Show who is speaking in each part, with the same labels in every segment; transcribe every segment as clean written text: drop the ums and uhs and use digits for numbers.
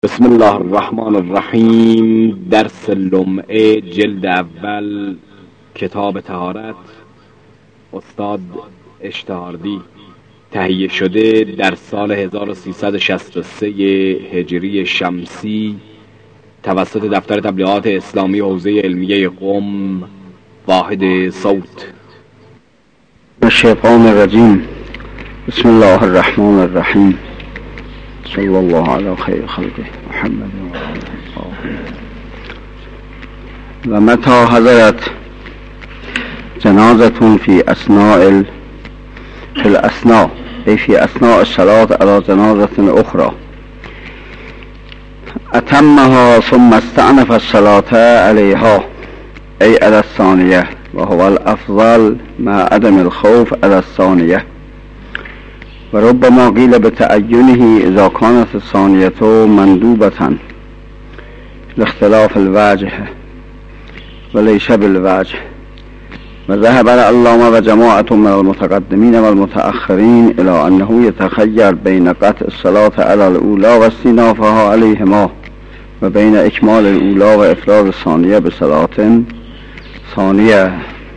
Speaker 1: بسم الله الرحمن الرحیم. درس لمعه جلد اول، کتاب طهارت، استاد اشتهاردی. تهیه شده در سال 1363 هجری شمسی توسط دفتر تبلیغات اسلامی حوزه علمیه قم، واحد صوت.
Speaker 2: الشیطان الرجیم. بسم الله الرحمن الرحیم. صلی الله علی خیر خلقه محمد و آله. و متى حضرت جنازة في أثناء في الأثناء أي في أثناء الصلاة على جنازة أخرى أتمها ثم استأنف الصلاة عليها أي على الثانية، وهو الأفضل مع عدم الخوف على الثانية. وربما قيل بتعينه إذا كانت الثانية مندوبة لاختلاف الوجه وليس بالوجه. وذهب العلامة وجماعة من المتقدمين والمتأخرين إلى أنه يتخير بين قطع الصلاة على الأولى واستئنافها عليهما وبين إكمال الأولى وإفراد الثانية بصلاة ثانية.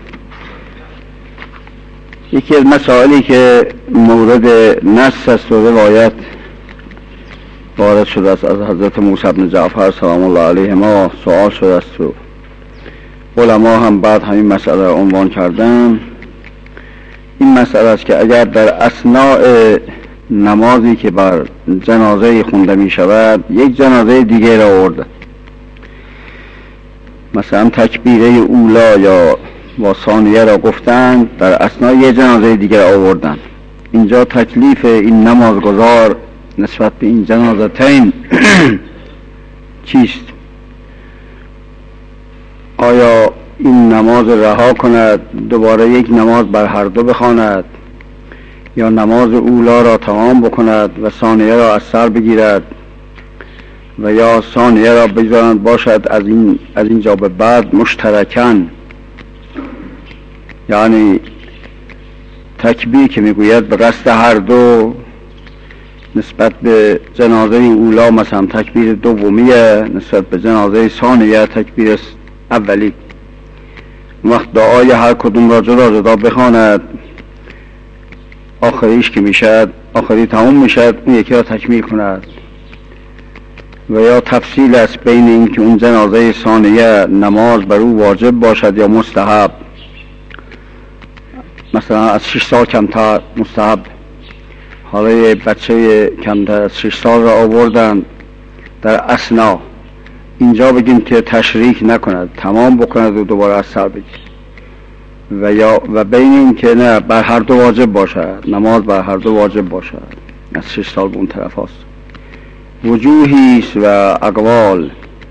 Speaker 2: یکی از مسائلی که مورد نص است و روایت وارد شده است از حضرت موسی بن جعفر سلام الله علیهما سوال شده است و علما هم بعد همین مسئله را عنوان کردن. این مسئله است که اگر در اثناء نمازی که بر جنازه خونده می شود یک جنازه دیگه را آورده، مثلا تکبیره اولا یا با ثانیه را گفتند، در اثناء یک جنازه دیگر آوردن، اینجا تکلیف این نمازگزار نسبت به این جنازتین چیست؟ آیا این نماز رها کند دوباره یک نماز بر هر دو بخواند، یا نماز اولا را تمام بکند و ثانیه را از سر بگیرد، و یا ثانیه را بگذارند باشد از اینجا به بعد مشترکن، یعنی تکبیر که میگوید به قصد هر دو نسبت به جنازه اولا مثلا تکبیر دومیه، نسبت به جنازه ثانیه تکبیر اولی. وقت دعای هر کدوم را جدا جدا بخواند، آخریش که میشد آخری تمام میشد اون یکی را تکمیل کند. و یا تفصیل است بین این که اون جنازه ثانیه نماز بر او واجب باشد یا مستحب، مثلا از 6 سال کمتر مستحب. حالا یه بچه کمتر از 6 سال را آوردن در اثنا، اینجا بگیم که تشریک نکند، تمام بکند و دوباره از سر بگیر. و بین این که نه بر هر دو واجب باشد، نماز بر هر دو واجب باشد، از 6 سال به اون طرف هست. وجوهی است و اقوال،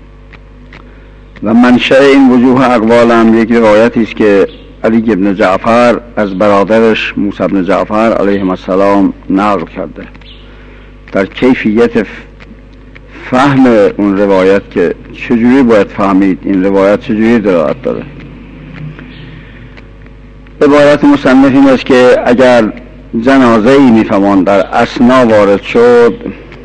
Speaker 2: و منشأ این وجوه اقوال هم یک روایتی است که علی ابن جعفر از برادرش موسی بن جعفر علیه السلام نقل کرده در کیفیت فهم اون روایت که چجوری باید فهمید این روایت چجوری دلالت داره. عبارت مصنف این است که اگر جنازه‌ای میفهمان در اثنا وارد شد،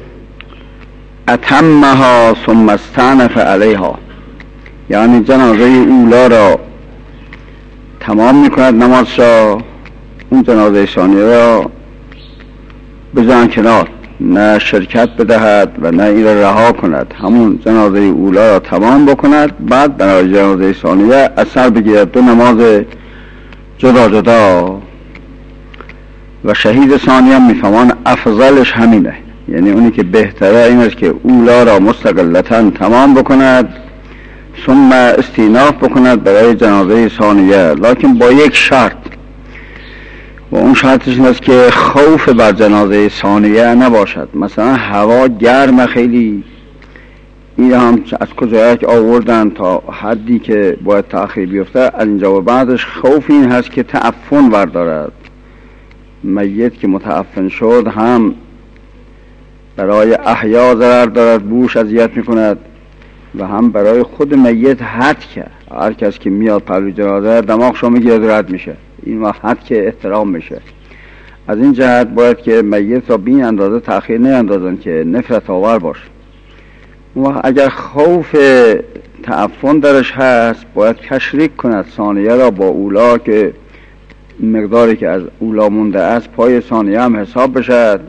Speaker 2: اتمها ثم استأنف علیها، یعنی جنازه اولا را تمام میکند نماز را، اون جنازه ثانیه را بزن کنار، نه شرکت بدهد و نه این را رها کند، همون جنازه اولا را تمام بکند، بعد برای جنازه ثانیه از سر بگیرد، دو نماز جدا جدا. و شهید ثانیه هم میفهمان افضلش همینه، یعنی اونی که بهتره این است که اولا را مستقلتاً تمام بکند ثم استئناف بکند برای جنازه ثانیه، لکن با یک شرط، و اون شرطش این است که خوف بر جنازه ثانیه نباشد. مثلا هوا گرم خیلی، این هم از کجایک آوردن تا حدی که باید تأخیر بیفته، از اینجا و بعدش خوف این هست که تعفن بردارد. میت که متعفن شد هم برای احیا ضرر دارد، بوش اذیت میکند، و هم برای خود میت حد که هر کس که میاد پهلوی جنازه دماغشو میگیره رد میشه، این وقت حد که احترام میشه. از این جهت باید که میت را بین اندازه تأخیر نیندازن که نفرت آور باشه. و اگر خوف تعفن درش هست باید تشریک کند ثانیه را با اولا که مقداری که از اولا مونده است پای ثانیه هم حساب بشد،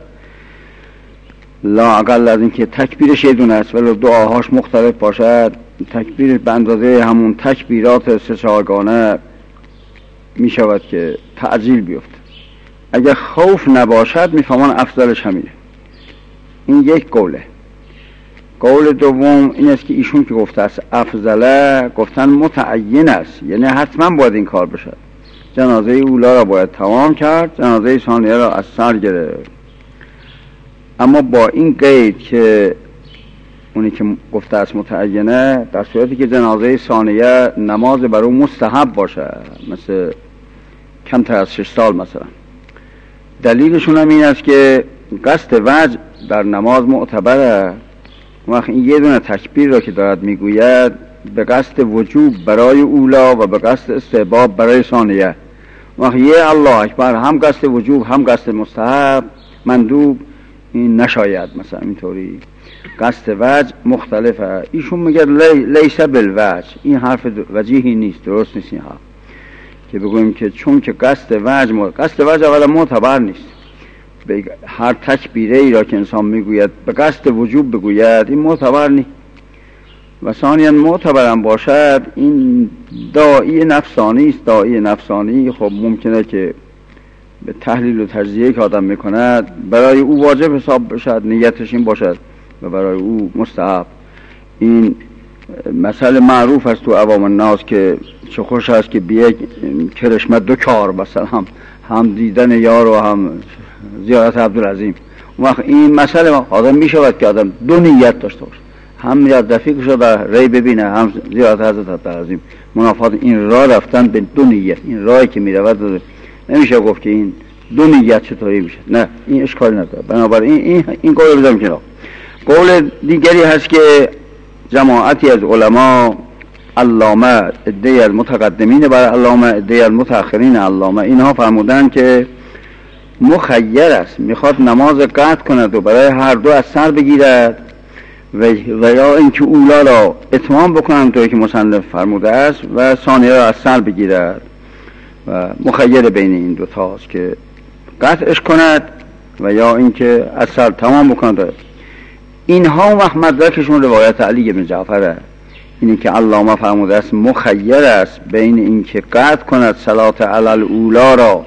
Speaker 2: لا اقل از اینکه تکبیرش یه دونه است ولی دعاهاش مختلف باشد، تکبیر به اندازه همون تکبیرات 3-4 گانه می شود که تعجیل بیفته. اگر خوف نباشد میفهمان افضلش همینه. این یک قوله. قول دوم این است که ایشون که گفته است افضله، گفتن متعین است، یعنی حتما باید این کار بشد. جنازه اولا را باید تمام کرد، جنازه ثانیه را از سر گرفت، اما با این قید که اونی که گفته است متعینه، در صورتی که جنازه ثانیه نماز بر او مستحب باشه، مثل کمتر از 6 سال مثلا. دلیلشون هم این است که قصد وجه در نماز معتبره. وقت این یه دونه تکبیر را که دارد میگوید به قصد وجوب برای اولا و به قصد استحباب برای ثانیه. وقت یه الله اکبر هم قصد وجوب هم قصد مستحب مندوب این نشاید، مثلا اینطوری قصد وجه مختلفه. ایشون میگه لیس بالوجه، این حرف وجیهی نیست، درست نیست این حرف که بگوییم که چون که قصد وجه اولا معتبر نیست. به هر تکبیره ای را که انسان میگوید به قصد وجوب بگوید این معتبر نیست. و ثانیاً معتبرم باشد این داعی نفسانی است. داعی نفسانی خب ممکنه که به تحلیل و تجزیه که آدم میکند برای او واجب حساب بشد، نیتش این باشد و برای او مستحب. این مسئله معروف است تو عوام الناس که چه خوش است که بیه کرشمه 2 کار، مثلا هم دیدن یار و هم زیارت عبدالعظیم. وقت این مسئله آدم میشود که آدم 2 نیت داشته باشه، هم یاد رفیقش رو در ری ببینه هم زیارت حضرت عبدالعظیم. منافات این راه رفتن به 2 نیت، این راهی که میرود نمیشه گفت که این 2 نیت چطوری میشه، نه این اشکالی نداره. بنابراین این قول بذارم کنار. قول دیگری هست که جماعتی از علما، علامه، عده‌ای از متقدمین بر علامه، عده‌ای از متأخرین علامه، اینها فرمودن که مخیر است، میخواد نماز قطع کند و برای هر دو از سر بگیرد و یا اینکه اولا را اتمام بکنند طوری که مصنف فرموده است و ثانیه را از سر بگیرد و مخیر بین این دو تاست که قطعش کند و یا اینکه از سر تمام بکند. اینها وقت مدرکشون روایت علی بن جعفره، اینی که علامه فرموده است مخیر است بین اینکه قطع کند صلات علی الاولا را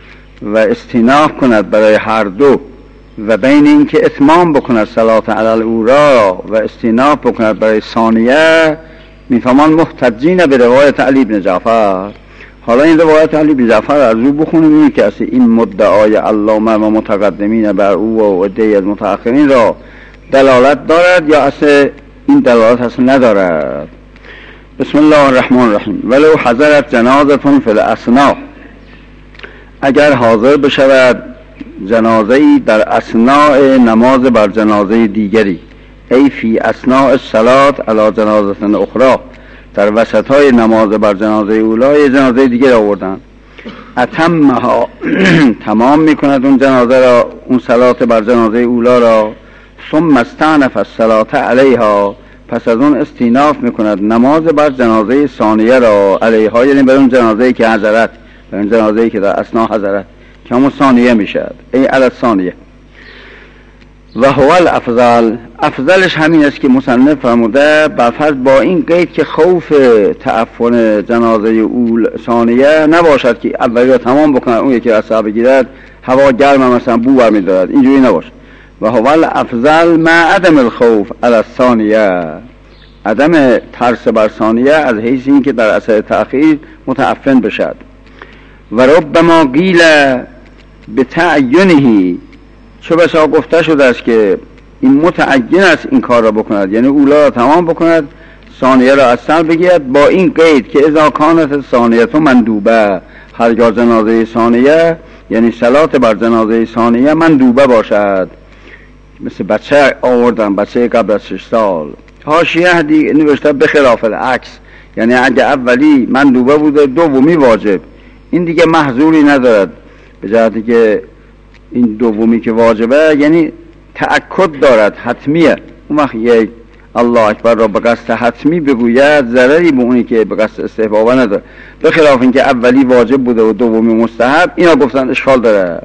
Speaker 2: و استیناف کند برای هر دو و بین اینکه اتمام بکند صلات علی الاولا و استیناف بکند برای ثانیه. میفهمان محتجین به روایت علی بن جعفر. حالا این روایت علی بن جعفر از او بخونیم، این که اصلا این مدعای علامه و متقدمین بر او و عده‌ای از متأخرین را دلالت دارد یا اصلا این دلالت اصلا ندارد. بسم الله الرحمن الرحیم. ولو حضرت جنازتون فی الاسنا، اگر حاضر بشود جنازه‌ای در اثناء نماز بر جنازه دیگری، ای فی اثناء الصلات علی جنازه اخرى، در وسطای نماز بر جنازه اولا جنازه دیگر آوردن، اتمها تمام میکند اون جنازه را، اون صلات بر جنازه اولا را، ثم استأنف الصلاة علیها، پس از اون استیناف میکند نماز بر جنازه ثانیه را، علیها یعنی بر اون جنازه‌ای که حضرت، بر اون جنازه‌ای که در اثناء حضرت که همون ثانیه میشد، ای علی ثانیه. و هو الافضل، افضلش همین است که مصنف فرموده برفرض با این قید که خوف تعفن جنازه ثانیه نباشد که اولی را تمام بکنه اون یکی را سر بگیرد، هوا گرم مثلا بو برمی‌دارد، اینجوری نباشه. و هو الافضل مع عدم الخوف علی الثانیه، عدم ترس بر ثانیه از حیث این که در اثر تأخیر متعفن بشد. و ربما قیل بتعینه، چه بسا گفته شده است که این متعین است این کار را بکند، یعنی اولا را تمام بکند ثانیه را از سر بگیرد، با این قید که اذا کانت ثانیه تو مندوبه، هرگاه جنازه ثانیه یعنی صلات بر جنازه ثانیه مندوبه باشد. مثل بچه آوردن، بچه قبل از 6 سال، حاشیه دیگه نوشته بخلاف العکس، یعنی اگه اولی مندوبه بوده دومی واجب، این دیگه محظوری ندارد، به جهتی که این دومی که واجبه یعنی تأکد دارد، حتمیه. اون وقت یک الله اکبر را به قصد حتمی بگوید ضرری به اونی که به قصد استحباب نداره، به خلاف اینکه اولی واجب بوده و دومی مستحب. اینا گفتن اشکال داره.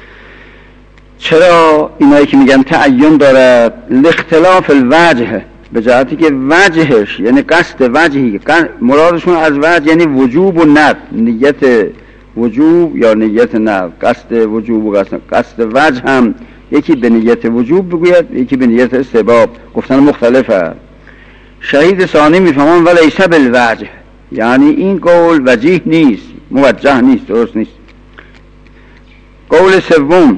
Speaker 2: چرا؟ اینایی که میگن تعین دارد لاختلاف الوجه، به جهتی که وجهش یعنی قصد وجهی، مرادشون از وجه یعنی وجوب و ندب، نیت وجوب یا نیت ندب، قصد وجوب و قصد وجه هم یکی به نیت وجوب بگوید یکی به نیت استحباب، گفتن مختلفه. شهید ثانی میفهمان ولیس بالوجه، یعنی این قول وجیه نیست، موجه نیست، درست نیست. قول سوم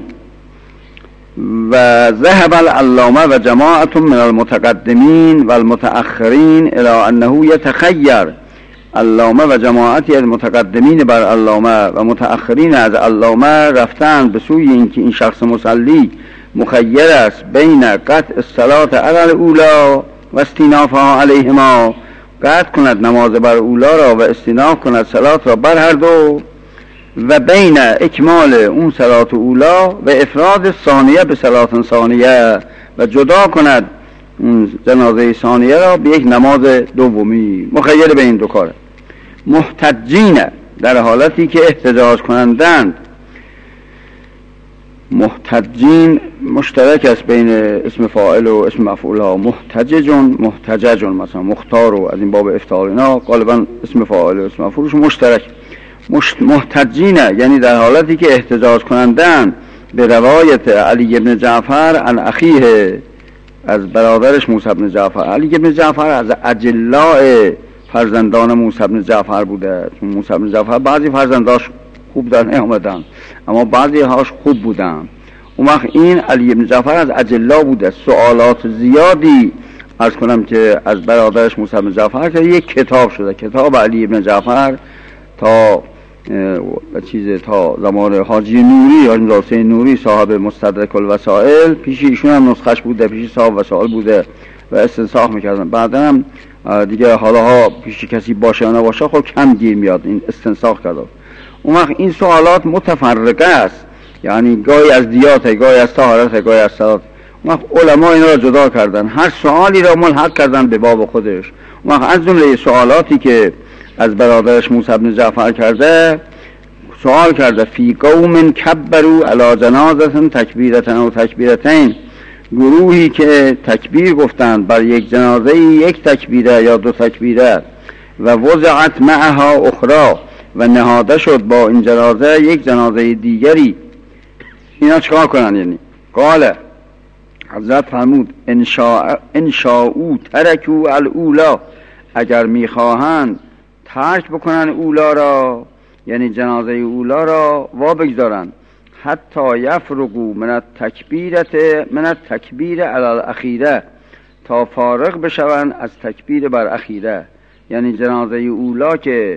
Speaker 2: و ذهب العلامه و جماعت من المتقدمین و المتأخرین الى انه یتخیر. علامه و جماعتی از متقدمین بر علامه و متأخرین از علامه رفتن به سوی اینکه این شخص مصلی مخیر است بین قطع الصلاة علی الاولی و استینافها علیهما، قطع کند نماز بر اولا را و استیناف کند صلات را بر هر دو، و بین اکمال اون صلات اولا و افراد ثانیه به صلات ثانیه، و جدا کند جنازه ثانیه را به یک نماز دومی. مخیر به این دو کاره. محتجین در حالتی که احتجاج کنندند. محتجین مشترک است بین اسم فاعل و اسم مفعول ها. محتجج مثلا مختار و از این باب افتعال اینا غالبا اسم فاعل و اسم مفعولش مشترک. محتجین یعنی در حالتی که احتجاج کنندند به روایت علی بن جعفر عن اخیه، از برادرش موسی بن جعفر. علی بن جعفر از اجلاء فرزندان موسی بن جعفر بوده، چون موسی بن جعفر بعضی فرزنداش خوب در نیامدن اما بعضی هاش خوب بودن. اون وقت این علی بن جعفر از اجلا بوده. سوالات زیادی عرض کنم که از برادرش موسی بن جعفر که یک کتاب شده، کتاب علی بن جعفر تا تا زمان حاجی نوری یا حسین نوری صاحب مستدرک الوسائل، پیش ایشون هم نسخش بوده، پیش صاحب وسائل بوده و استنساخ میکردن. بعدا هم دیگه حالا پیش کسی باشه یا نباشه خب کم گیر میاد، این استنساخ کرده. اون وقت این سوالات متفرقه است، یعنی گاهی از دیات، گاهی از طهارت، گاهی از صلات. اون وقت علما اینا را جدا کردن، هر سوالی را ملحق کردن به باب خودش. اون وقت از جمله سوالاتی که از برادرش موسی بن جعفر کرده، سوال کرده فی قوم کبروا علی جنازه تکبیرتن و تکبیرتین، گروهی که تکبیر گفتند بر یک جنازه یک تکبیره یا دو تکبیره، و وضعت معها اخرى، و نهاده شد با این جنازه یک جنازه دیگری. اینا چکار کنن؟ یعنی قال حضرت فرمود انشاءو ترکو الاولا، اگر میخواهند ترک بکنن اولا را، یعنی جنازه اولا را وا بگذارن، حتی یفرقو من التکبیر علی الاخیره، تا فارغ بشون از تکبیر بر اخیره. یعنی جنازه اولا که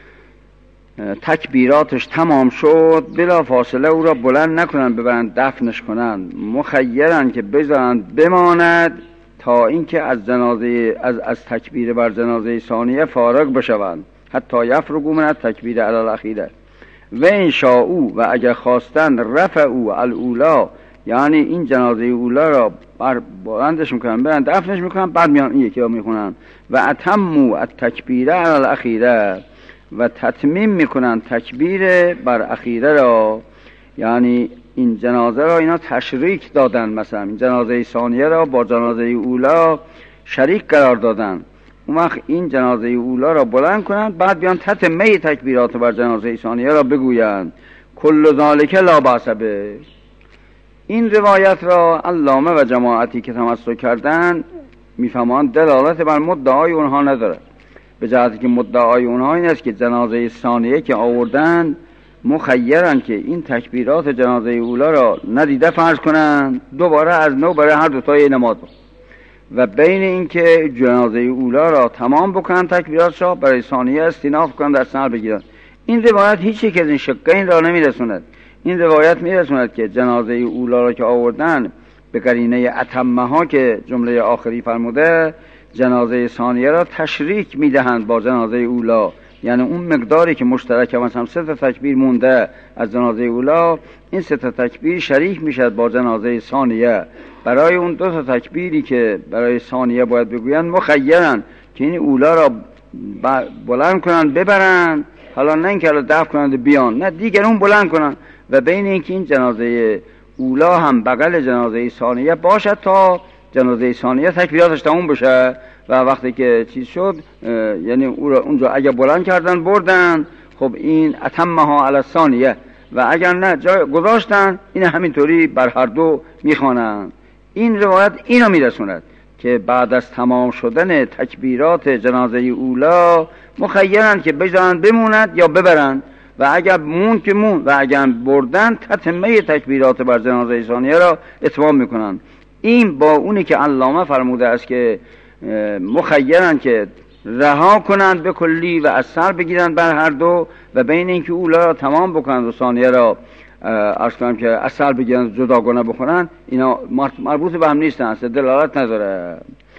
Speaker 2: تکبیراتش تمام شد بلا فاصله او را بلند نکنن ببرن دفنش کنن، مخیرن که بذارن بماند تا اینکه از جنازه از تکبیر بر جنازه ثانیه فارغ بشوند، حتی یفرقو من التکبیر علی الاخیره. و ان شاءو، و اگر خواستن رفعو الاولا، یعنی این جنازه اولا را بلندش میکنن برن دفنش میکنن، بعد میان این یکی را میخونن. و اتمو التکبیر علی الاخیره، و تتمیم میکنن تکبیر بر اخیره را، یعنی این جنازه را اینا تشریک دادن، مثلا این جنازه ثانیه را با جنازه اولا شریک قرار دادن. اون وقت این جنازه اولا را بلند کنند، بعد بیان تتمه تکبیرات بر جنازه ثانیه را بگویند. کل ذالک لا باس به. این روایت را علامه و جماعتی که تمسک کردن میفهمند دلالت بر مدعای اونها نداره، به جهتی که مدعای اونها این است که جنازه ثانیه که آوردن مخیرن که این تکبیرات جنازه اولا را ندیده فرض کنن، دوباره از نو برای هر دوتای نماز، و بین این که جنازه اولا را تمام بکنن تکبیرات را، برای ثانیه استیناف کنن در سر بگیرن. این روایت هیچ یک از این شقین را نمیرسوند. این روایت میرسوند که جنازه اولا را که آوردن به قرینه اتمه ها که جمله آخری فرموده، جنازه ثانیه را تشریک میدهند با جنازه اولا، یعنی اون مقداری که مشترک مثلا 3 تا تکبیر مونده از جنازه اولا، این 3 تا تکبیر شریک میشد با جنازه ثانیه. برای اون 2 تا تکبیری که برای ثانیه باید بگویند مخیرن که این اولا را بلند کنن ببرن، حالا نه اینکه دفع کنند بیان، نه دیگر اون بلند کنن و بین اینکه این جنازه اولا هم بغل جنازه ثانیه باشد تا جنازه ثانیه تکبیراتش تموم بشه و وقتی که چیز شد یعنی اونجا اگه بلند کردن بردن، خب این اتمها علی ثانیه، و اگر نه جای گذاشتن این همینطوری بر هر دو میخوانند. این روایت اینو میرسوند که بعد از تمام شدن تکبیرات جنازه اولا مخیرند که بذارن بموند یا ببرن، و اگر مون که مون، و اگر بردن تتمه تکبیرات بر جنازه ثانیه را اتمام میکنن. این با اونی که علامه فرموده است که مخیرند که رها کنند به کلی و از سر بگیرند بر هر دو، و بین اینکه اولا را تمام بکنند و ثانیه را عرض کنم که از سر بگیرند جداگانه بخونند، اینا مربوط به هم نیستن، دلالت نداره.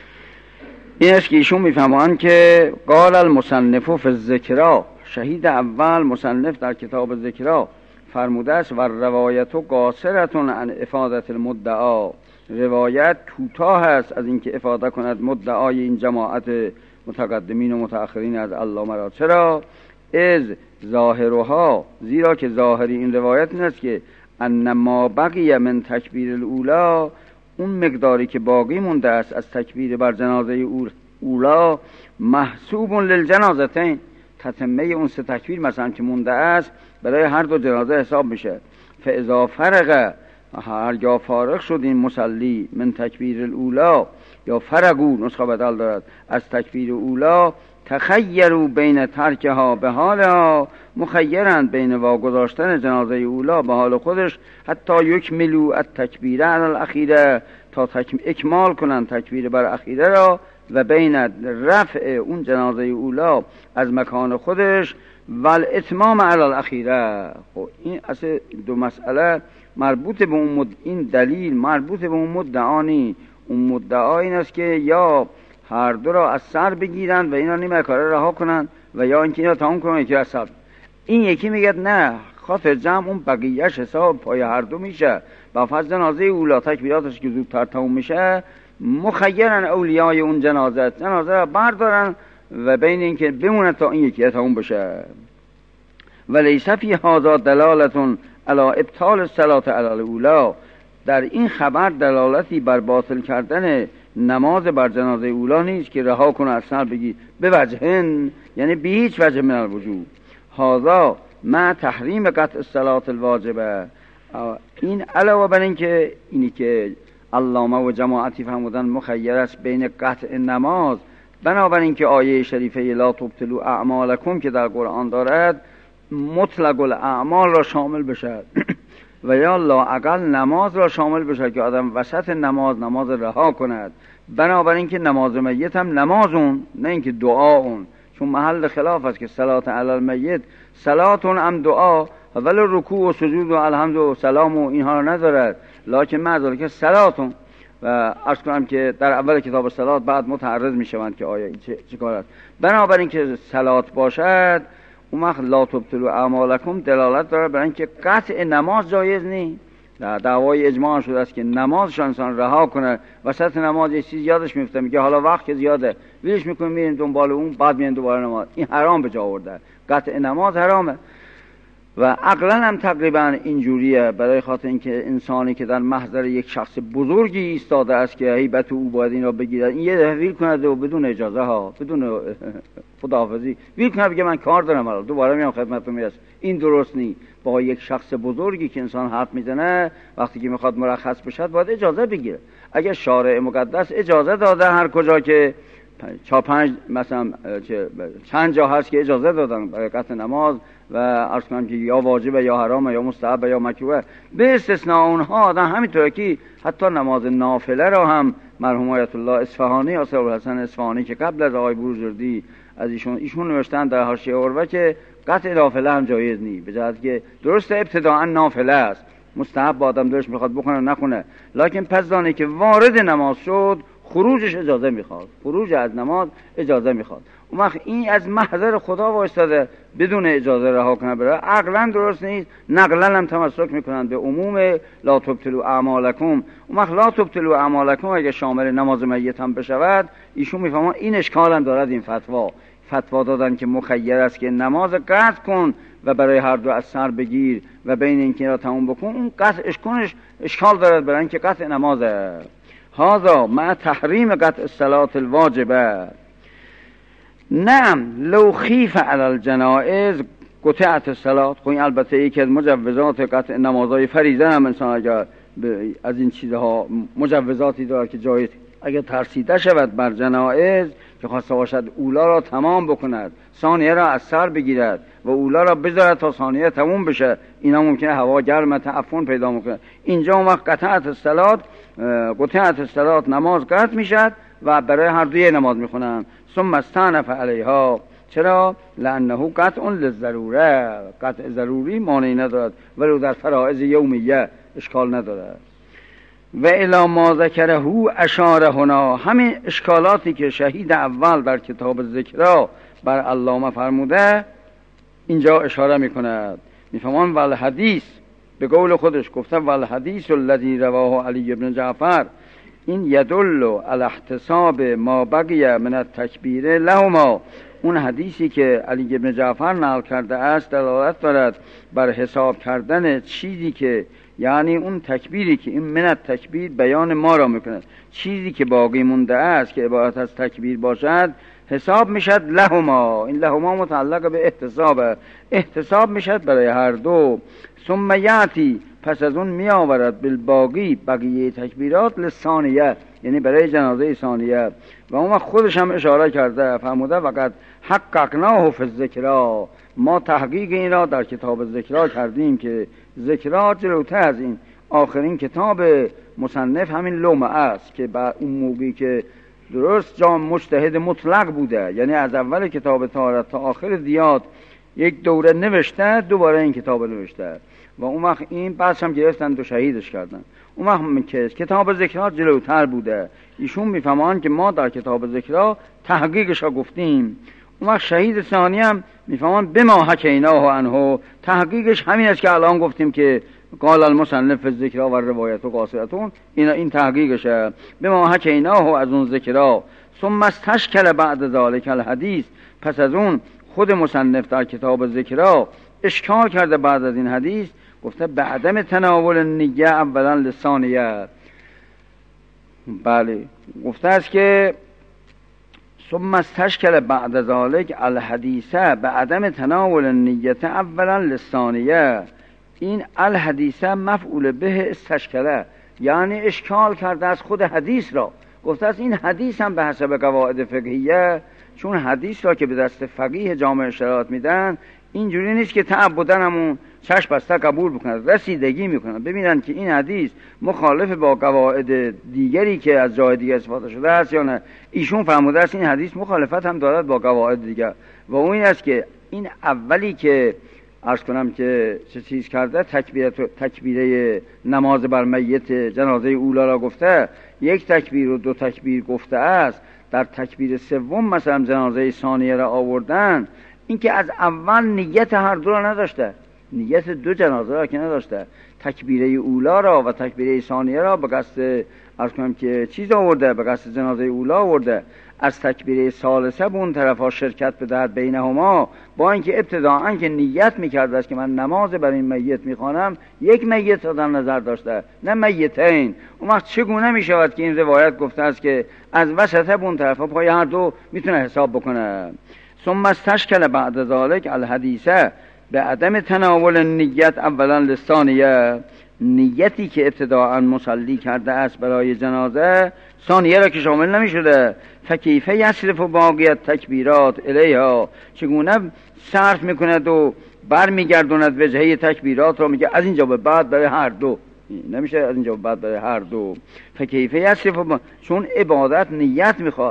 Speaker 2: این است که ایشون میفهمند که قال المصنف فی الذکرا، شهید اول مصنف در کتاب ذکرا فرموده است و روایت قاصرتون عن افادت المدعا، روایت کوتاه است از اینکه افاده کند مدعای این جماعت متقدمین و متأخرین از علامه را. چرا؟ از ظاهرها، زیرا که ظاهری این روایت این است که ان ما بقی من تکبیر الاولا، اون مقداری که باقی مونده است از تکبیر بر جنازه اولا محسوب للجنازتین، تتمه اون 3 تکبیر مثلا که مونده است برای هر دو جنازه حساب میشه. فاذا فرغ، هرگاه فارغ شد این مصلی من تکبیر الاولا، یا فرغو نسخه بدل دارد از تکبیر اولا، تخیروا بین ترکها به حالها، مخیرند بین واگذاشتن جنازه اولا به حال خودش، حتی یکملوا التکبیر علی الاخیره، تا اکمال کنند تکبیر بر اخیره را، و بین رفع اون جنازه اولا از مکان خودش و الاتمام علی الاخیره. خب این اصل دو مسئله مربوط به اون این دلیل مربوط به اون مدعانی. اون مدعا این است که یا هر دو را از سر بگیرند و اینا نیمه کاره رها کنند، و یا اینکه اینا تمام کنند یکی از سر. این یکی میگه نه، خاطر جمع اون بقیهش حساب پای هر دو میشه. با فرض جنازه اولا تکبیراتش که زودتر تموم میشه، مخیرن اولیای اون جنازه را بردارن و بین اینکه بمونه تا این یکی تموم بشه. ولیس فی هذا دلالتون علی ابطال الصلاة علی الاولا، در این خبر دلالتی بر باطل کردن نماز بر جنازه اولا نیست که رها کنه از سر بگی به وجهن، یعنی به هیچ وجه من الوجوب. هذا ما تحریم قطع الصلاة الواجبه. این علاوه بر این که اینی که علامه و جماعتی فرمودن مخیر است بین قطع نماز، بنابراین که آیه شریفه لا تبطلوا اعمالکم که در قرآن دارد مطلق الاعمال را شامل بشه و یا لااقل نماز را شامل بشه که آدم وسط نماز رها کند. بنابراین که نماز میت هم نمازون، نه اینکه دعا اون، چون محل خلاف است که صلات علی المیت صلاتون هم دعا، ولی رکوع و سجود و الحمد و سلام و اینها را ندارد، لکن معذره که صلاتون. و عرض کنم که در اول کتاب صلات بعد متعرض می شوند که آیا چه کار است. بنابراین که صلات باشد اون وقت لا تبطلوا اعمالکم دلالت داره برای اینکه قطع نماز جایز نیست. دعوای اجماع شده است که نمازش انسان رها کنه، وسط نماز یه چیز یادش میفته میگه حالا وقت که زیاده ویلش میکنه میرین دنبال اون، بعد میرین دوباره نماز. این حرام به جا آورده، قطع نماز حرامه. و عقلا هم تقریبا اینجوریه، برای خاطر اینکه انسانی که در محضر یک شخص بزرگی ایستاده است که هیبت او باید این را بگیرد، این یه دفعه ویل کنه و بدون اجازه ها، بدون خداحافظی ویل کنه بگه من کار دارم حالا دوباره میام خدمتتون میرسم. این درست نیست. با یک شخص بزرگی که انسان حرف میزنه وقتی که میخواد مرخص بشه باید اجازه بگیره. اگر شارع مقدس اجازه داده هر کجا که 4-5 مثلا چند جا هست که اجازه دادن برای قطع نماز و عرض کنم که یا واجبه یا حرامه یا مستحبه یا مکروهه، به استثناء اونها آدم همینطوره که حتی نماز نافله را هم مرحوم آیت الله اصفهانی آثار الحسن اصفهانی که قبل از آقای بروجردی از ایشون نوشتن در حاشیه عروه که قطع نافله هم جایز نیست، به جهت که درست ابتداء نافله است، مستحب آدم درش میخواد بکنه نخونه، لکن پس دانه که وارد نماز شد خروجش اجازه میخواد، خروج از نماز اجازه میخواد. اون وقت این از محضر خدا وایستاده بدون اجازه رها کنه بره، عقلا درست نیست، نقلا هم تمسک میکنن به عموم لا تبطلوا اعمالکم. اون وقت لا تبطلوا اعمالکم اگه شامل نماز میت هم بشود، ایشون میفهمن این اشکال هم دارد. این فتوا دادن که مخیر است که نماز قطع کن و برای هر دو از سر بگیر و بین اینکه را تموم بکن. اون قطعش کنش اشکال دارد برای اینکه قطع نمازه. هذا مع تحریم قطع الصلاة الواجبه. نعم لو خیف علی الجنائز قطعت الصلاة. خب این البته یکی از مجوزات قطع نمازهای فریضه هم انسان اگر از این چیزها مجوزاتی دارد که جایز اگر ترسیده شود بر جنائز که خواسته باشد اولا را تمام بکند، ثانیه را از سر بگیرد و اولا را بذارد تا ثانیه تموم بشه، اینا ممکنه هوا گرم تعفن پیدا میکنه. اینجا اون وقت قطعت الصلاة نماز قطع میشد و برای هر دوی نماز میخونن. ثم استأنف علیها. چرا؟ لانه قطع للضروره، قطع ضروری مانعی ندارد ولو در فرائض یومیه اشکال ندارد. و الی ما ذکره اشاره هنا. همین اشکالاتی که شهید اول در کتاب ذکرها بر علامه فرموده اینجا اشاره میکند. میفهمان والحدیث، به قول خودش گفته والحدیث الذی رواه علی بن جعفر این یدل علی احتساب ما بقی من التکبیر لهما. اون حدیثی که علی بن جعفر نقل کرده است دلالت دارد بر حساب کردن چیزی که یعنی اون تکبیری که این من التکبیر بیان ما را میکنه، چیزی که باقی مونده است که عبارت از تکبیر باشد حساب میشد لهما. این لهما متعلق به احتساب میشد برای هر دو. ثم یاتی، پس از اون می آورد بالباقی بقیه تکبیرات لثانیه، یعنی برای جنازه ثانیه. و اون خودش هم اشاره کرده فرموده وقت حققناه فی الذکرا. ما تحقیق این را در کتاب ذکرها کردیم که ذکرها جلوتر از این آخرین کتاب مصنف همین لومه است که با اون موقعی که درست جام مجتهد مطلق بوده، یعنی از اول کتاب طهارت تا آخر زیاد یک دوره نوشته، دوباره این کتاب نوشته و اون وقت این بعدش هم گرفتن و شهیدش کردن. اون وقت که کتاب ذکرها جلوتر بوده ایشون میفهمان که ما در کتاب ذکرها تحقیقش را گفتیم. اون وقت شهید ثانی هم میفهمان بما حکیناه عنه، تحقیقش همین است که الان گفتیم که قال المصنف فی الذکرها و روایت و قاصرتون، این تحقیقشه. بما حکیناه از اون ذکرها. ثم استشکل بعد ذالک الحدیث، پس از اون خود مصنف در کتاب ذکرها اشکال کرده بعد از این حدیث، گفته به عدم تناول نیه اولا لثانیه. بله گفته است که ثم استشکل بعد ذالک الحدیثه به عدم تناول نیت اولا لثانیه. این الحدیثه مفعول به استشکله، یعنی اشکال کرده از خود حدیث را. گفته است این حدیث هم به حسب قواعد فقهیه، چون حدیث را که به دست فقیه جامع شرایط میدن اینجوری نیست که تعبدن همون چشم بسته قبول بکنن، رسیدگی میکنن ببینن که این حدیث مخالف با قواعد دیگری که از جای دیگه استفاده شده است یا نه. ایشون فرموده است این حدیث مخالفت هم دارد با قواعد دیگر و اون این است که این اولی که عرض کنم که چه چیز کرده تکبیره نماز بر میت جنازه اولا را گفته، یک تکبیر و دو تکبیر گفته است. در تکبیر سوم مثلا جنازه ثانیه را آوردن، این که از اول نیت هر دو را نداشته، نیت دو جنازه را که نداشته، تکبیره اولا را و تکبیره ثانیه را به قصد عرض کنم که چیز آورده، به قصد جنازه اولا آورده. از تکبیره ثالثه به اون طرفا شرکت بدهد بینهما، با اینکه ابتداعا که نیت میکرده است که من نماز بر این میت میخوانم، یک میت را در نظر داشته نه میتین. اون وقت چگونه میشود که این روایت گفته است که از وسط به اون طرفا پای هر دو میتونه حساب بکنه. ثم استشکل بعد ذالک الحدیثه به عدم تناول نیت اولا لثانیه. نیتی که ابتداعا مصلی کرده است برای جنازه ثانیه را که شامل نمی شده، فکیفه یصرف و باقیت تکبیرات الیها، چگونه صرف میکند و بر میگردوند وجهه تکبیرات را، میگه از اینجا به بعد برای هر دو، نمیشه از اینجا به بعد برای هر دو. فکیفه یصرف چون عبادت نیت میخواد،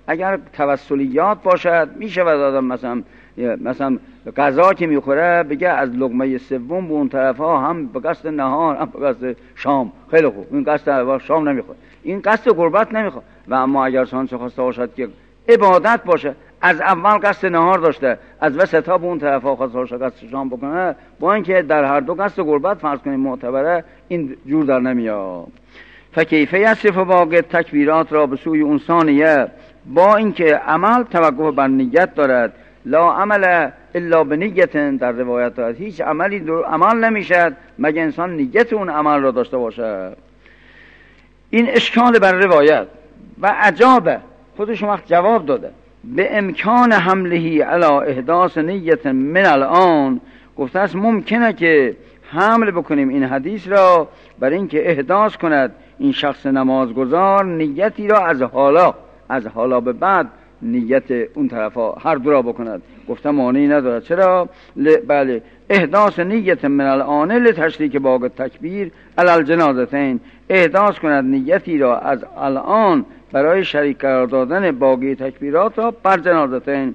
Speaker 2: اگر توسلیات باشد میشه و آدم مثلا غذا که میخوره بگه از لقمه سوم به اون طرف ها هم به قصد نهار هم به قصد شام. خیلی خوب، این قصد شام نمیخواد، این قصد قربت نمیخواد. و اما اگر چنانچه خواسته باشد که عبادت باشه، از اول قصد نهار داشته، از وسط ها به اون طرف ها خواسته باشه قصد شام بکنه، با اینکه در هر دو قصد قربت فرض کنیم معتبره، این جور در نمیاد. فکیفه یصف باقی تکبیرات را به سوی اون ثانیه، با اینکه عمل توقف بر نیت دارد، لا عمل الا به نیت، در روایت دارد هیچ عملی عمل نمیشد مگر انسان نیت اون عمل را داشته باشه. این اشکال بر روایت و عجابه، خودش وقت جواب داده به امکان حملهی علی احداث نیت من الان، گفته است ممکنه که حمل بکنیم این حدیث را بر اینکه احداث کند این شخص نمازگزار نیتی را از حالا به بعد نیت اون طرفا هر دو را بکند. گفتم مانعی ندارد. چرا؟ بله، احداث نیت من الان لتشریک باقی تکبیر علی الجنازتین، احداث کند نیتی را از الان برای شریک قرار دادن باقی تکبیرات را بر جنازتین.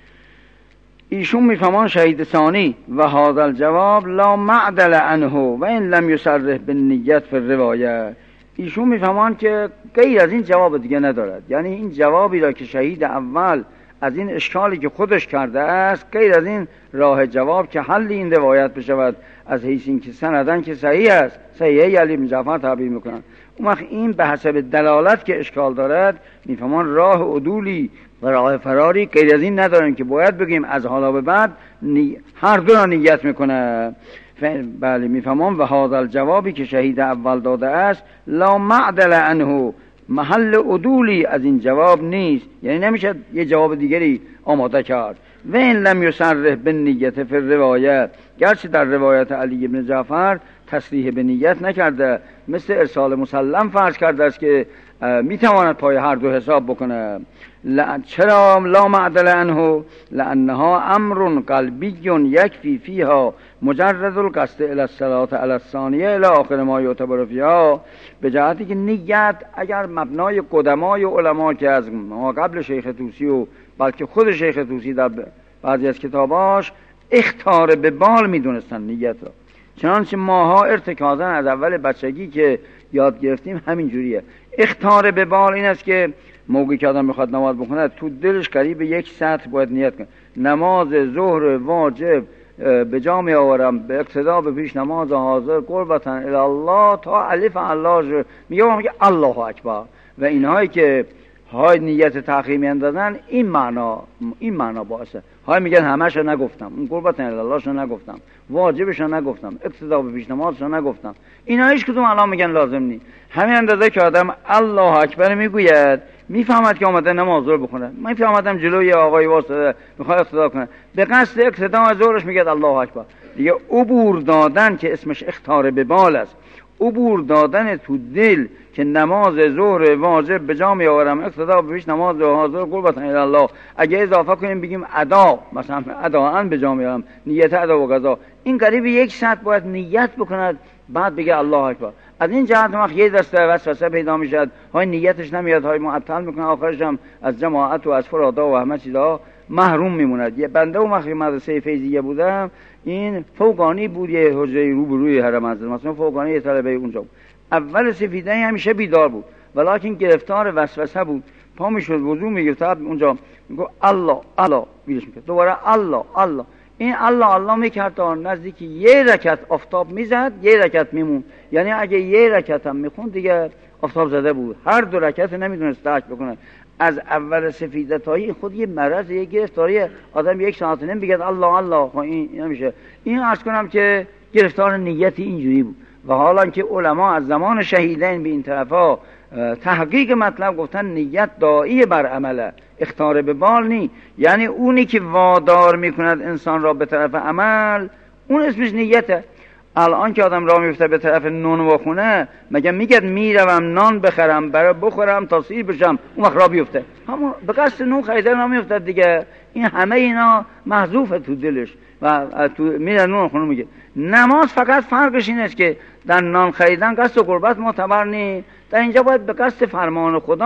Speaker 2: ایشون میفهمان شهید ثانی و هذا الجواب لا معدل عنه و این لم یصرح بالنیت فی الروایه. ایشون میفهمان که غیر از این جواب دیگه ندارد، یعنی این جوابی را که شهید اول از این اشکالی که خودش کرده است، غیر از این راه جواب که حل این روایت بشود از حیث این که سندن که صحیح است، صحیح علی بن جعفر تعبیر میکنن. اون وقت این به حسب دلالت که اشکال دارد میفهمان راه عدولی و راه فراری غیر از این نداریم که باید بگیم از حالا به بعد هر دو را نیت میکنه. بله، میفهمان و هذا الجوابی که شهید اول داده است لا معدل عنه، محل عدولی از این جواب نیست، یعنی نمیشه یه جواب دیگری آماده کرد. و این لم یصرح بالنیت فی الروایه، گرچه در روایت علی بن جعفر تصریح به نیت نکرده، مثل ارسال مسلم فرض کرده است که میتواند پای هر دو حساب بکنه. چرا لا معدل عنه؟ لانها امر قلبی یکفی فیها مجرد القصد الی الصلاه علی الثانیه الی آخر ما یعتبر فیها، به جهتی که نیت اگر مبنای قدمای علما که از ما قبل شیخ طوسی و بلکه خود شیخ طوسی در بعضی از کتاباش اخطار به بال میدونستن نیت را، چنانچه ماها ارتکازا از اول بچگی که یاد گرفتیم همین جوریه. اخطار به بال این است که موقعی که آدم میخواد نماز بخونه تو دلش قریب یک سطر باید نیت کنه، نماز ظهر واجب به جا می آورم به اقتدا به پیش نماز حاضر قربتاً الی الله تا الف الله میگه الله اکبر. و اینهایی که های نیت تأخیر میاندازن این معنا باشه. های میگن همش رو نگفتم، اون قربتاً الی الله شو نگفتم، واجبش رو نگفتم، اقتدا به پیش نمازش رو نگفتم، اینا هیچ کدوم الان میگن لازم نیست. همین اندازه که آدم الله اکبر میگوید میفهمد که آمده نماز رو بخونه. من فهمیدم جلوی آقای واسطه میخواد اقتدا کنه، به قصد اقتدا از ظهرش میگه الله اکبر. دیگه عبور دادن که اسمش اخطار به بال است، عبور دادن تو دل که نماز ظهر واجب به جا می آورم، اقتدا به پیش نماز حاضر قربتاً الی الله، اگه اضافه کنیم بگیم ادا، مثلا اداءً به جا می آورم، نیت ادا و قضا، این قریب یک ساعت باید نیت بکند بعد بگه الله اکبر. از این جهت وقت یه دسته وسوسه پیدا میشد، های نیتش نمیاد، های معطل میکنه، آخرش هم از جماعت و از فرادا و همه چیزا محروم میموند. یه بنده و وقتی مدرسه فیضیه بودم، این فوقانی بود، یه حجره روبروی حرم حضرت مثلا فوقانی یه طلبه اونجا بود. اول سفیده همیشه بیدار بود ولکن گرفتار وسوسه بود، پا میشد وضو میگرفت اونجا میگه الله الله بیرش میکرد، دوباره الله الله، این الله الله میکرد تا نزدیک یه رکعت آفتاب میزد، یه رکعت میمون، یعنی اگه یه رکعت هم میخوند دیگه آفتاب زده بود، هر دو رکعت نمیدونست ترک بکنه. از اول سفیده تایی خود یه مرض، یه گرفتاری، آدم یک ساعت نمیگه الله الله، این نمیشه. این عرض کنم که گرفتار نیت اینجوری بود. و حالا که علما از زمان شهیدین به این طرفا تحقیق مطلب گفتن نیت داعی بر عمله، اخطار به بال نی، یعنی اونی که وادار میکند انسان را به طرف عمل اون اسمش نیته. الان که آدم راه میفته به طرف نون و خونه، مگه میگه میروم نان بخرم برای بخورم تا سیر بشم، اون وقت راه بیفته، همون به قصد نون خریدن راه میفته دیگه. این همه اینا محذوفه تو دلش و تو میره نون خونه میگه. نماز فقط فرقش این است که در نان خریدن قصد قربت معتبر نیست، در اینجا باید به قصد فرمان خدا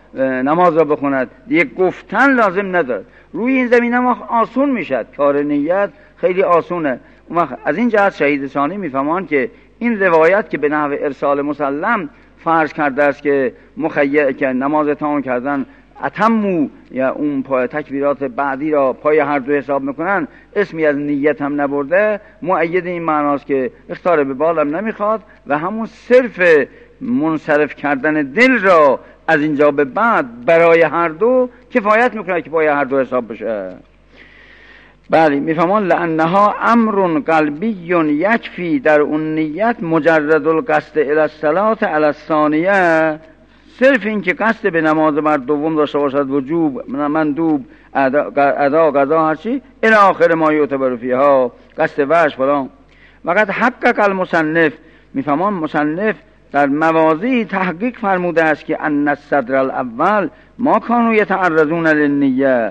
Speaker 2: نماز را بخوند، دیگه گفتن لازم ندارد. روی این زمینه ما آسون میشد، کار نیت خیلی آسونه. از این جهت شهید ثانی میفهمان که این روایت که به نحو ارسال مسلم فرض کرده است که که نماز تمام کردن اتمو یا اون پای تکبیرات بعدی را پای هر دو حساب میکنن، اسمی از نیت هم نبرده، مؤید این معناست که اختار به بالم نمیخواد و همون صرف منصرف کردن دل را از اینجا به بعد برای هر دو کفایت میکنه که پای هر دو حساب بشه. بله میفهمان لانها امر قلبی یکفی، در اون نیت مجرد القصد الی الصلاه علی الثانیه، صرف این که قصد به نماز بر دوم داشته باشد، وجوب، مندوب، ادا، قضا، هرچی الی آخر ما یعتبر فیها، قصد وجه فلان. وقت حقق المصنف، میفهمان مصنف در مواضعی تحقیق فرموده است که ان الصدر الاول ما کانوا یتعرضون للنیه،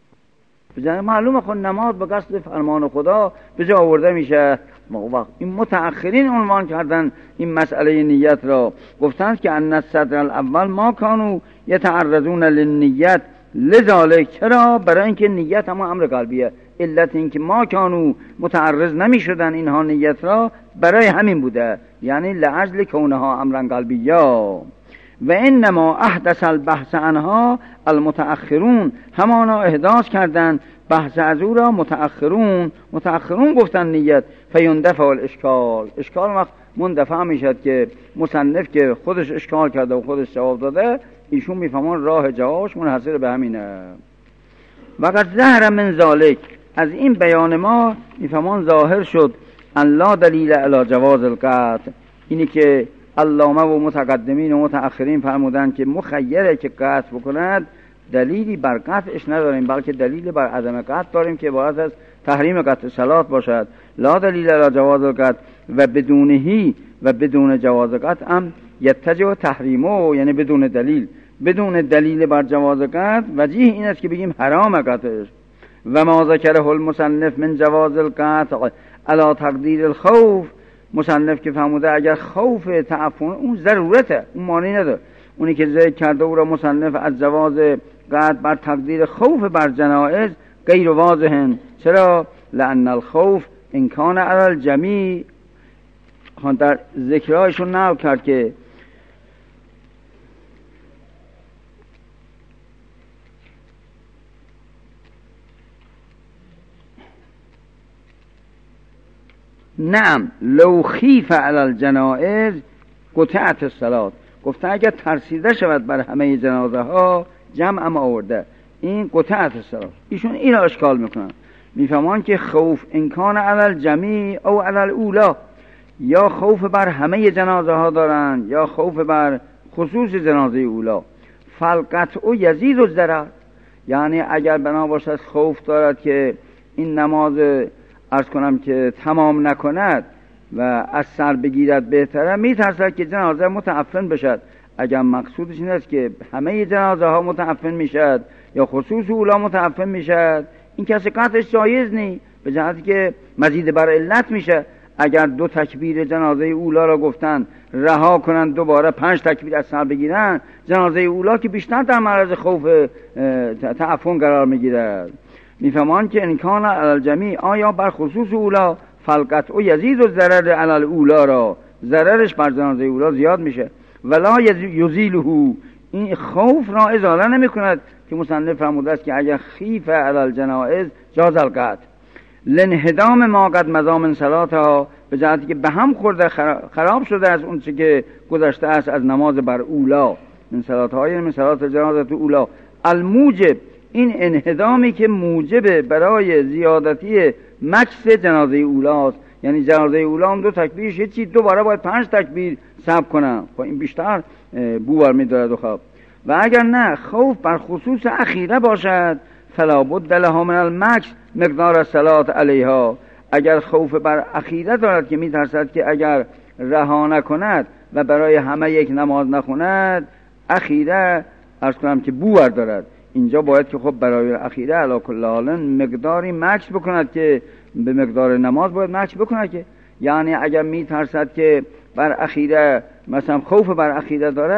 Speaker 2: معلومه خود نماز به قصد فرمان خدا به جا آورده میشه. وقت این متأخرین عنوان کردن این مسئله نیت را، گفتند که ان الصدر الاول ما کانوا یتعرضون للنیت لذالک، چرا؟ برای اینکه نیت هم امر قلبیه. علت این که ما کانوا متعرض نمی شدن اینها نیت را برای همین بوده، یعنی لاجل کونها امرا قلبیا. و انما احدث البحث عنها المتأخرون، همانا احداث کردن بحث از او را متأخرون گفتن نیت. فیندفع الاشکال، اشکال وقت مندفع میشد که مصنف که خودش اشکال کرده و خودش جواب داده، ایشون میفهمون راه جوابش منحصر به همینه. وقت ظهر من ذالک، از این بیان ما میفهمون ظاهر شد ان لا دلیل علی جواز القطع، اینی که علامه و متقدمین و متأخرین فرمودن که مخیره که قطع بکند، دلیلی بر قطعش نداریم، بلکه دلیلی بر عدم قطع داریم که باید از تحریم قطع صلات باشد. لا دلیل علی جواز القطع و بدونهی و بدون جواز قطع هم یتجه تحریمه، یعنی بدون دلیل بر جواز قطع وجیه این است که بگیم حرام قطعش. و ما ذکره المصنف من جواز القطع علی تقدیر الخوف، مصنف که فرموده اگر خوف تعفن اون ضرورته، اون معنی نداره، اونی که ذکر کرده او را مصنف از جواز قطع بر تقدیر خوف بر جنائز غیر واضحن. چرا؟ لأن الخوف ان کان علی الجمیع، در ذکرهایشون نقل کرد که نعم لو خیف علی الجنائز قطعت الصلاة، گفته اگر ترسیده شود بر همه جنازه ها، جمع هم آورده، این قطعت الصلاة. ایشون این را اشکال میکنن، میفهمان که خوف امکان علی الجمیع او علی الاولا، یا خوف بر همه جنازه ها دارن یا خوف بر خصوص جنازه اولا. فالقطع یزید الضرر، یعنی اگر بنا باشد خوف دارد که این نماز عرض کنم که تمام نکند و از سر بگیرد بهتره، میترسد که جنازه متعفن بشد. اگر مقصودش این است که همه جنازه ها متعفن میشد یا خصوص اولا متعفن میشد، این کسی قطعش جایز نی، به جهتی که مزید بر علت میشه. اگر 2 تکبیر جنازه اولا را گفتن رها کنن، دوباره 5 تکبیر از سر بگیرن، جنازه اولا که بیشتر در معرض خوف تعفن قرار میگیرد. میفهمان که امکان علی الجمیع، آیا بر خصوص اولا، فالقطع یزید و ضرر علی الاولا را، ضررش بر جنازه اولا زیاد میشه. ولا یزیله، این خوف را ازاله نمی کند که مصنف فرموده است که اگر خیف علی الجنائز جاز القطع لانهدام ما قد مضی من صلاتها، به جهتی که به هم خورده خراب شده از اون چه که گذشته است از نماز بر اولا، من صلاتها یعنی من صلات جنازه اولا. الموجب، این انهدامی که موجب برای زیادتی مکس جنازه اولاست، یعنی جنازه اولا هم 2 تکبیرش هیچی، دوباره باید 5 تکبیر صبر کنن، خب این بیشتر بوار می‌دارد. و خب و اگر نه خوف بر خصوص اخیره باشد، فلا بد لها من المکس مقدار الصلات علیها، اگر خوف بر اخیره دارد که میترسد که اگر رها نکند و برای همه یک نماز نخوند، اخیره عرض کنم که بوار دارد، اینجا باید که خب برای اخیره علی کل حال مقداری مکس بکند که به مقدار نماز باید مکس بکند، که یعنی اگر میترسد که بر اخیره مثلا خوف بر اخیره دارد،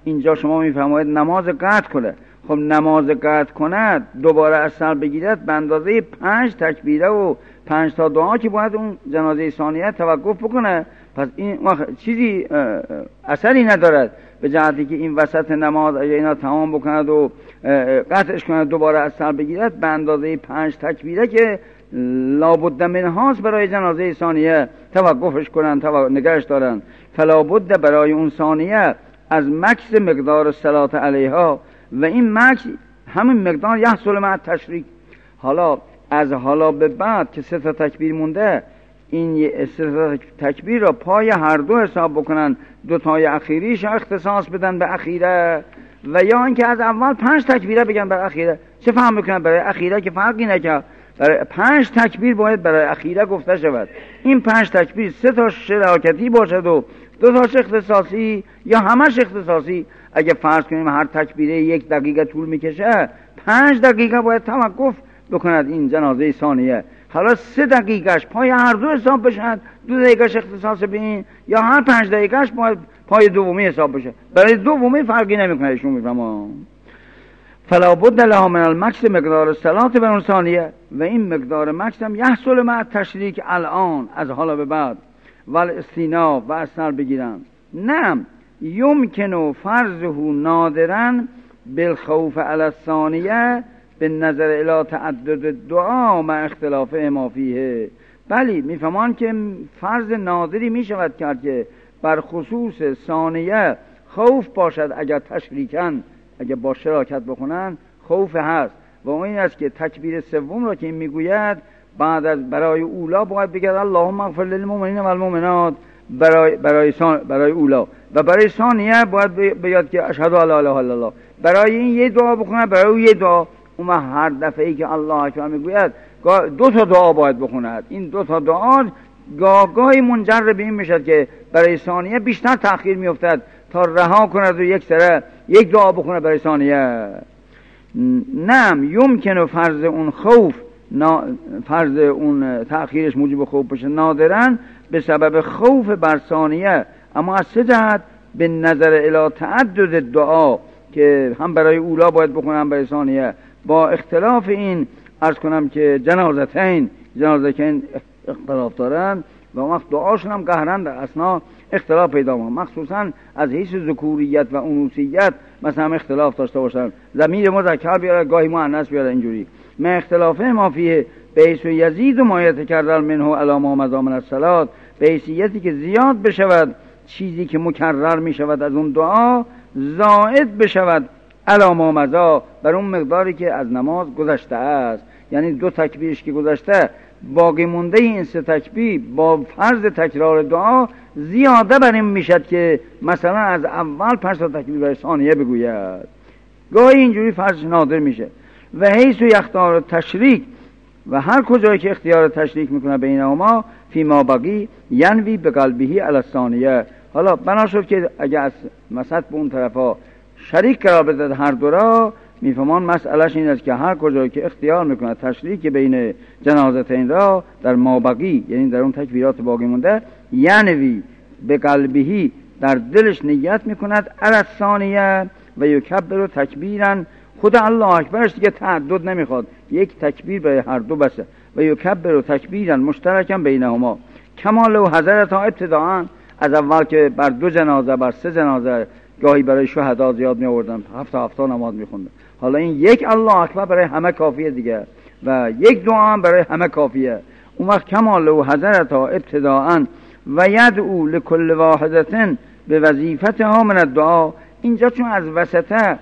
Speaker 2: اینجا شما میفرمایید نماز قطع کنه. خب نماز قطع کند دوباره از سر بگیرد به اندازه 5 تکبیره و 5 تا دعا که باید اون جنازه ثانیه توقف بکنه. پس این چیزی اثری ندارد به جهتی که این وسط نماز اگه اینا تمام بکند و قطعش کند دوباره از سر بگیرد به اندازه 5 تکبیره که لابد منهاست برای جنازه ثانیه توقفش کنن نگهش دارن. فلابد برای اون ثانیه از مکث مقدار صلات علیها و این مکث همین مقدار یحصل مع تشریک. حالا از حالا به بعد که 3 تا تکبیر مونده این 3 تا تکبیر را پای هر دو حساب بکنن، 2 تای اخیریش اختصاص بدن به اخیره و یا اینکه از اول 5 تکبیره بگن برای اخیره. چه فهم میکنن برای اخیره که فرقی نکنه، برای 5 تکبیر باید برای اخیره گفته شود. این 5 تکبیر 3 تا شراکتی باشد و 2 تاش اختصاصی یا همش اختصاصی. اگه فرض کنیم هر تکبیره 1 دقیقه طول میکشه 5 دقیقه باید توقف بکند این جنازه ثانیه. حالا 3 دقیقهش پای هر دو حساب بشد، 2 دقیقهش اختصاص به این، یا هر 5 دقیقهش باید پای دومی حساب بشه. برای دومی فرقی نمیکنه. ایشون میفهمه فلا بد لها من المکث مقدار الصلاه بر اون ثانیه و این مقدار مکث هم یحصل مع تشریک الان از حالا به بعد ول استیناف و اثر بگیرن. نعم یمکن فرضه نادرا بالخوف علی الثانیه به نظر الی تعدد دعا مع اختلاف ما فیه. بلی میفهمان که فرض نادری میشود کرد که بر خصوص ثانیه خوف باشد. اگر تشریکن اگر با شراکت بکنن خوف هست و این است که تکبیر سوم را که این میگوید بعد از برای اولا باید بگید اللهم اغفر للمؤمنین و المؤمنات برای اولا و برای ثانیه باید بگید که اشهد ان لا اله الا الله. برای این یه دعا بخونه، برای اون یه دعا. اون هر دفعه ای که الله اکبر میگوید 2 تا دعا باید بخوند. این 2 تا دعا گاهی منجر به این میشد که برای ثانیه بیشتر تأخیر میافتد تا رها کند و یک سره یک دعا بخونه برای ثانیه. نعم یمکن فرض اون خوف فرض اون تأخیرش موجب خوف بشه نادرن به سبب خوف بر ثانیه، اما از 3 جهت به نظر الی تعدد دعا که هم برای اولا باید بخونم هم برای ثانیه. با اختلاف این عرض کنم که جنازتین اختلاف دارن و وقت دعاشون هم قهرن در اثناء اختلاف پیدا کنن، مخصوصا از حیث ذکوریت و انوثیت مثلا هم اختلاف داشته باشن. ضمیر مذکر بیاره گاهی مؤنث بیاره اینجوری. ما اختلاف ما فیه به حیث یزید و ما یتکرر منه علی ما مضى من الصلاه، به حیثیتی که زیاد بشود چیزی که مکرر می شود از اون دعا زائد بشود علی ما مضى بر اون مقداری که از نماز گذشته است. یعنی 2 تکبیرش که گذشته باقی مونده این 3 تکبیر با فرض تکرار دعا زیاده بر این میشد که مثلا از اول 5 تا تکبیر برای ثانیه بگوید. گاهی اینجوری فرض نادر میشه. و حیث یختار تشریک و هر کجایی که اختیار تشریک میکنه بینهما فی ما بقی ینوی به قلبهی علی الثانیه. حالا بنا شد که اگه از مثلا به اون طرفا شریک قرار بده هر دو را، میفهمان مسئلهش این است که هر کجایی که اختیار میکنه تشریک بین جنازتین را در مابقی یعنی در اون تکبیرات باقی مونده ینوی به قلبهی در دلش نیت میکند علی الثانیه و یکبر تکبیرا. خود الله اکبرش دیگه تعدد نمیخواد، یک تکبیر برای هر دو بسه. و یکبر تکبیرا مشترکا بینهما کمال و حضرت ابتداء از اول که بر 2 جنازه بر 3 جنازه گاهی برای شهدا زیاد می آوردن 7 نماز میخوندن. حالا این یک الله اکبر برای همه کافیه دیگه و یک دعا هم برای همه کافیه. اون وقت کمال و حضرت ابتداء و یدعو لکل واحدة به وظیفتها من الدعا. اینجا چون از وسطه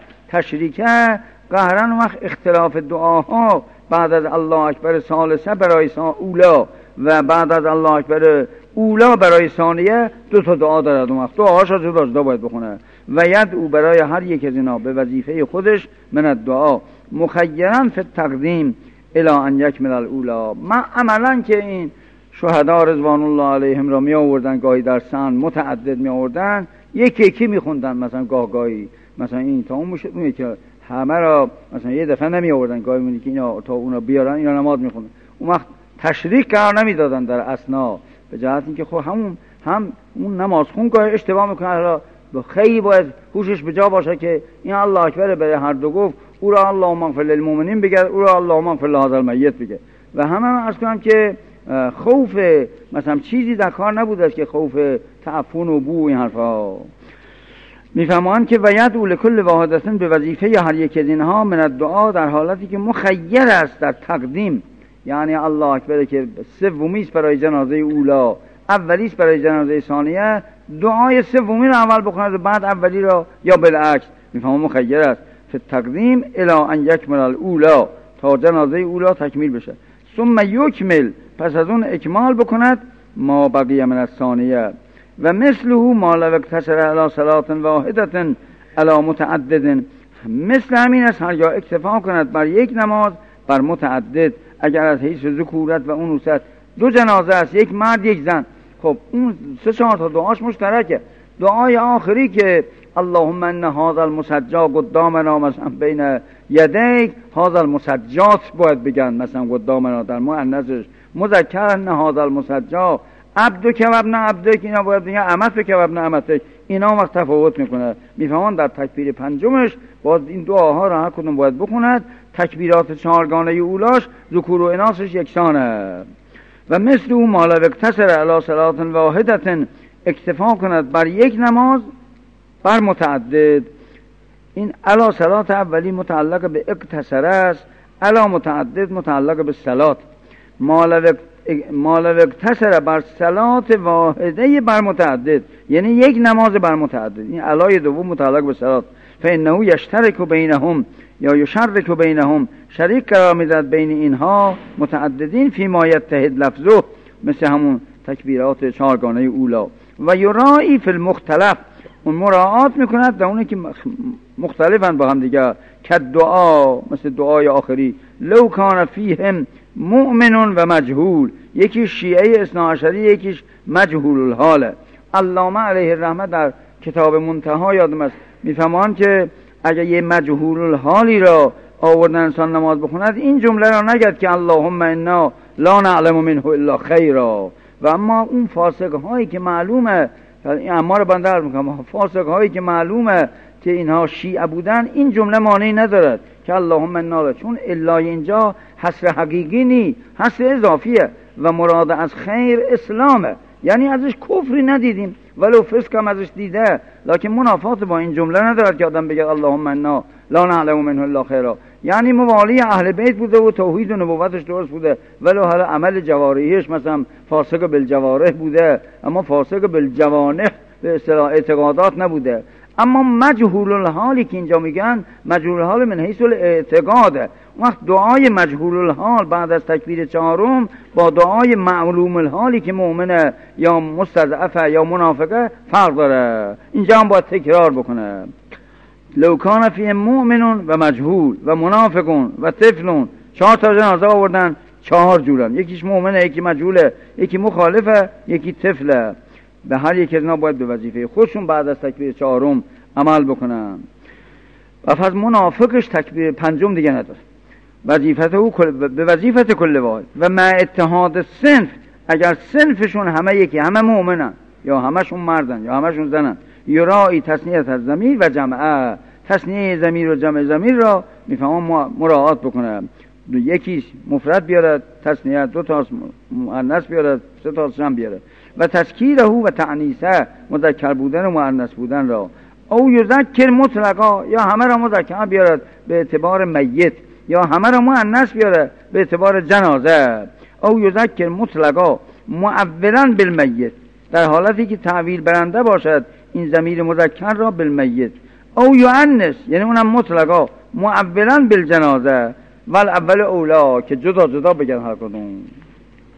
Speaker 2: تشریکه قهرن وقت اختلاف دعاها بعد از الله اکبر ثالثه برای اولا و بعد از الله اکبر اولا برای ثانیه 2 تا دعا دارد. اون وقت دعاهاش از جدا باید بخونه و یدعو برای هر یک از اینا به وظیفه خودش من الدعا مخیرا فی التقدیم الی ان یکمل الاولا. من عملا که این شهدا رضوان الله علیهم را می آوردن گاهی در سن متعدد می آوردن یکی یکی می خوندن، مثلا گاهی مثلا این تا اون میشه اون که همه را مثلا یه دفعه نمی آوردن، گاهی مونی که اینا تا اونا بیارن اینا نماز می خوندن. اون وقت تشریک قرار نمی دادن در اثنا به جهت اینکه خب هم اون نماز خون گاهی اشتباه میکنه. حالا خیلی باید هوشش به جا باشه که این الله اکبر به هر دو گفت، او را اللهم اغفر للمؤمنین بگه، او را اللهم اغفر لهذا المیت بگه. و همه عرض کنم که خوف مثلا چیزی در کار نبوده است که خوف تعفن و بو این حرفا. میفهمان که وید اول کل واحدتن به وظیفه هر یک از اینها من الدعا در حالتی که مخیر است در تقدیم، یعنی الله اکبر که سومی است برای جنازه اولا، اولی است برای جنازه ثانیه، دعای سومی رو اول بخوند و بعد اولی را، یا بالعکس. میفهمان مخیر است فی تقدیم الی ان یکمل الاولا، تا جنازه اولا تکمیل بشه. ثم یکمل، پس از اون اکمال بکند ما بقیه من الثانیه. و مثله ما لو اقتصر علی صلاة واحدة علی متعدد، مثل همین است هرگاه اکتفا کند بر یک نماز بر متعدد. اگر از حیث ذکورت و انوثت دو جنازه است، یک مرد یک زن، خب اون 3-4 تا دعاش مشترکه. دعای آخری که اللهم ان هذا المسجى قدامنا مثلا بین یدیک، هذا المسجات باید بگن مثلا قدامنا در مؤنثش، مذکر ان هذا المسجى عبدک و ابن عبدک، اینا باید بگن امتک و ابن امتک. اینا وقت تفاوت میکنه. میفهمن در تکبیر پنجمش باز این دعاها را هر کدوم باید بخوند. تکبیرات چهارگانه اولاش ذکور و اناثش یکسانه. و مثل او ما لو اقتصر علی صلاة واحدة، اکتفا کند بر یک نماز بر متعدد. این علی صلاة اولی متعلق به اقتصر است، علی متعدد متعلق به صلاة. ما لو اقتصر بر صلاة واحده بر متعدد، یعنی یک نماز بر متعدد. این علای دوم متعلق به صلاة. فانه یشترک بینهم یا یشرک بینهم، شریک قرار میدهد بین اینها متعددین فی ما یتحد لفظه، مثل همون تکبیرات چهارگانه اولا. و یرائی فی المختلف، اون مراعات میکند در اونه که مختلفن با هم دیگر. که دعا، مثل دعای آخری لو کان فیهم مؤمن و مجهول، یکی شیعه اثناعشری یکیش مجهول الحاله. علامه علیه الرحمه در کتاب منتها یادم است میفهمان که اگر یه مجهول الحالی را آوردن انسان نماز بخوند، این جمله را نگد که اللهم انا لا نعلم منه الا خیرا. و اما اون فاسق هایی که معلومه، اما رو بنده عرض میکنم، فاسق هایی که معلومه که اینها شیعه بودن، این جمله معنی ندارد که اللهم انا، چون الا اینجا حصر حقیقی نی، حصر اضافیه و مراد از خیر اسلامه، یعنی ازش کفری ندیدیم ولو فسق هم ازش دیده، لکن منافات با این جمله ندارد که آدم بگه اللهم انا لا نعلم منه الا خیرا. یعنی موالی اهل بیت بوده و توحید و نبوتش درست بوده، ولو حالا عمل جوارحیش مثلا فاسق بالجوارح بوده، اما فاسق بالجوانح به اصطلاح اعتقادات نبوده. اما مجهول الحالی که اینجا میگن، مجهول الحال من حیث الاعتقاده. وقت دعای مجهول الحال بعد از تکبیر چهارم با دعای معلوم الحالی که مؤمنه یا مستضعفه یا منافقه فرق داره. اینجا هم باید تکرار بکنه. لو کان فیه مؤمن و مجهول و منافقون و طفلون، 4 تا جنازه آوردن، 4 جورن، یکیش مؤمنه، یکی مجهوله، یکی مخالفه، یکی طفله. به هر یک از اینا باید به وظیفه خودشون بعد از تکبیر چهارم عمل بکنن. و پس منافقش تکبیر پنجم دیگه نداره، وظیفت او به وظیفت کل واحد. و مع اتحاد صنف، اگر صنفشون همه یکی، همه مؤمنن یا همشون مردن یا همشون زنن، یرائی تثنیت از ضمیر و جمعه، تثنیه ضمیر و جمع ضمیر را میفهمم مراعات بکنه. یکیش مفرد بیارد تثنیه، 2 تا مؤنث بیارد، 3 تا جمع بیارد. و تذکیره و تعنیسه، مذکر بودن و مؤنث بودن را. او یذکر مطلقا، یا همه را مذکر بیارد به اعتبار میت، یا همه را مؤنث بیارد به اعتبار جنازه. او یذکر مطلقا معولا بالمیت، در حالتی که تعویل برنده باشد این ضمیر مذکر را بالمیت. او یؤنث، یعنی اونم مطلقا معولا بالجنازه، ول اول اولا، که جدا جدا بگن هر کدوم.